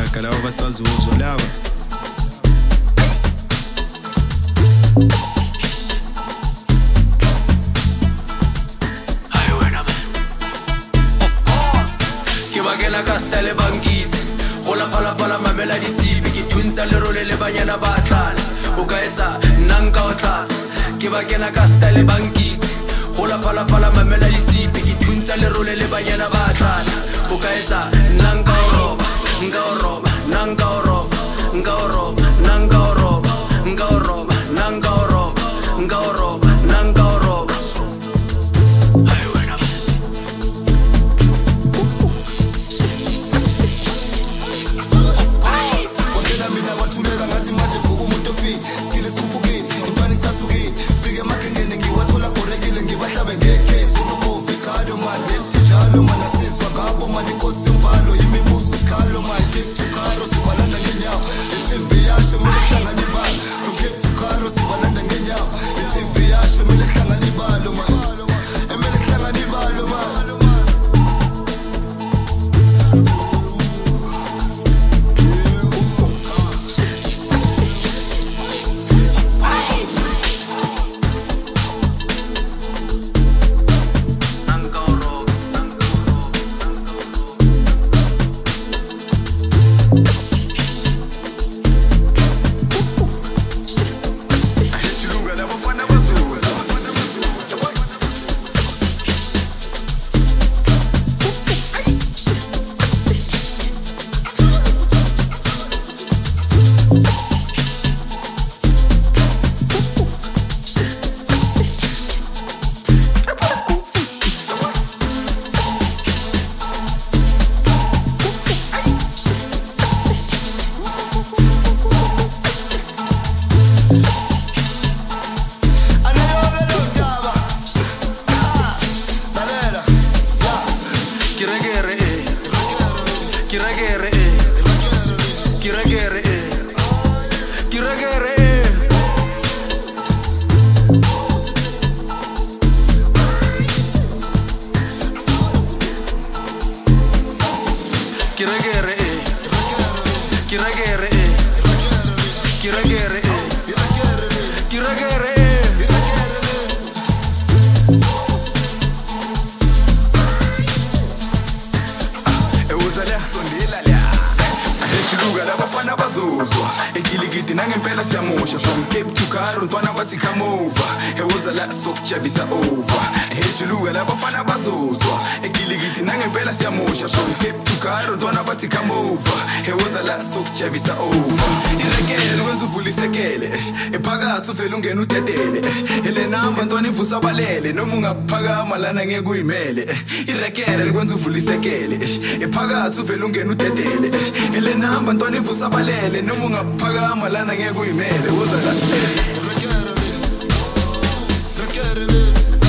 America lava basazuzwa lava. Bakela kastele bankitse go la pala mamela ditsibi ke thuntsa le role le banyana ba tlala o ka etsa nanga o tlatsa ke bakela kastele bankitse go la pala mamela ditsibi ke thuntsa le role le banyana ba tlala o ka etsa nanga o roba nanga o roba nanga o roba nanga o roba nanga o roba nanga o roba nanga o roba nanga o roba nanga o roba. From Cape to Cairo, Ntwana bathi come over. Ewuzala sokujavisa over. Ejuluka labafana bazozwa. Egiligiti nangempela siyamosha. From Cape to Cairo, Ntwana bathi come over. Ewuzala sokujavisa over. Irekele kwenza uvulisekele. Ephakathi uvela ungena utetele. Ele namba Ntwana ivusa balele. Noma ungaphakama lana ngeke uyimele. Irekele kwenza uvulisekele. Ephakathi uvela ungena utetele. Ele namba Ntwana ivusa balele. Noma ungaphakama lana ngeke uyimele. Requerele,